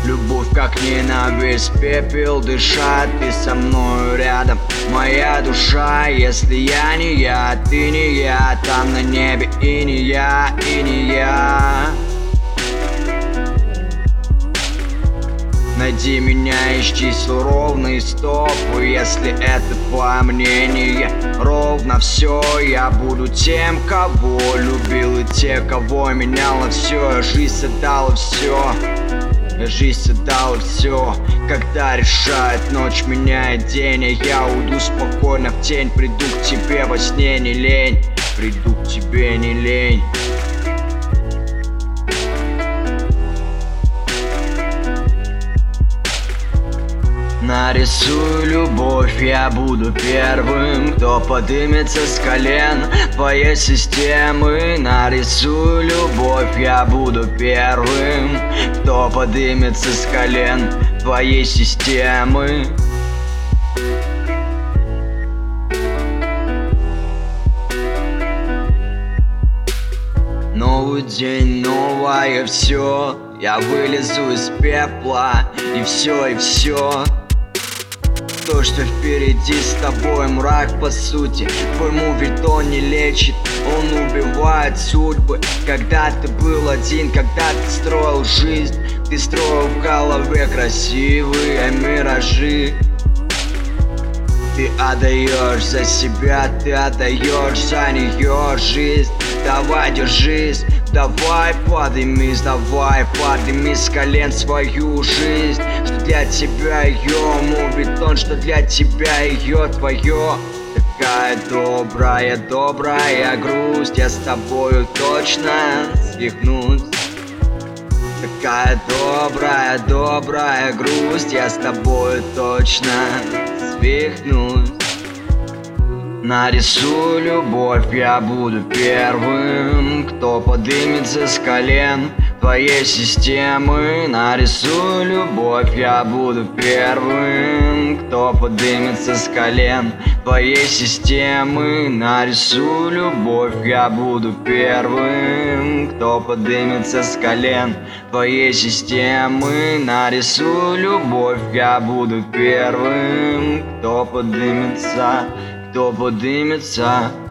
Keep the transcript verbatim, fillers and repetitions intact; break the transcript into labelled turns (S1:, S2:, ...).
S1: Любовь как ненависть, пепел дышат, ты со мною рядом, моя душа. Если я не я, ты не я, там на небе и не я, и не я. Найди меня из чисел ровные стопы. Если это твое мнение, ровно все. Я буду тем, кого любил, и те, кого менял на все. Жизнь отдала все, жизнь отдала все. Когда решает ночь, меняет день, а я уйду спокойно в тень. Приду к тебе во сне, не лень, приду к тебе, не лень. Нарисую любовь, я буду первым, кто подымется с колен твоей системы. Нарисую любовь, я буду первым, кто подымется с колен твоей системы. Новый день, новое все. Я вылезу из пепла, и все, и все. То, что впереди с тобой мрак, по сути. Пойму, ведь он не лечит, он убивает судьбы. Когда ты был один, когда ты строил жизнь, ты строил в голове красивые миражи. Ты отдаешь за себя, ты отдаешь за нее жизнь. Давай, держись, давай, поднимись, давай, поднимись с колен свою жизнь. Что для тебя ее мувитон, что для тебя ее твое. Такая добрая, добрая грусть, я с тобою точно свихнусь. Такая добрая, добрая грусть, я с тобою точно свихнусь. Нарисую любовь, я буду первым, кто подымется с колен твоей системы. Нарисую любовь, я буду первым, кто подымется с колен твоей системы. Нарисую любовь, я буду первым, кто подымется с колен твоей системы. Нарисую любовь, я буду первым, кто подымется, кто подымется.